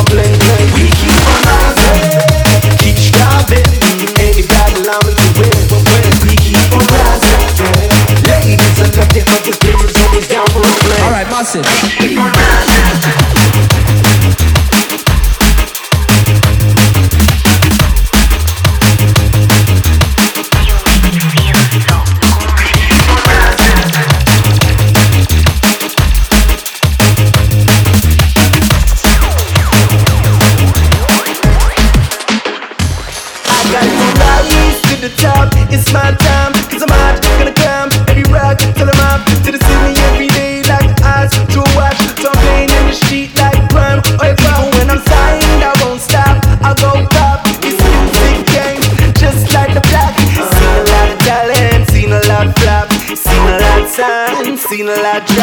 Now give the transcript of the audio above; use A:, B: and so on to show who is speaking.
A: bling bling. We keep on rising, keep striving. Any battle I'm in to win. We keep on rising, yeah. Ladies, I love it, but the spirit's always down for a fling.
B: Alright, massive.
A: Keep on rising.
C: It's my time, cause I'm hot, gonna climb every rock till I'm up to the ceiling every day like eyes to watch. So I'm playing in the street like crime. Oh, if when I'm signed, I won't stop, I'll go pop. It's a music game, just like the block. Seen a lot of talent, seen a lot of flop, seen a lot of signs, seen a lot of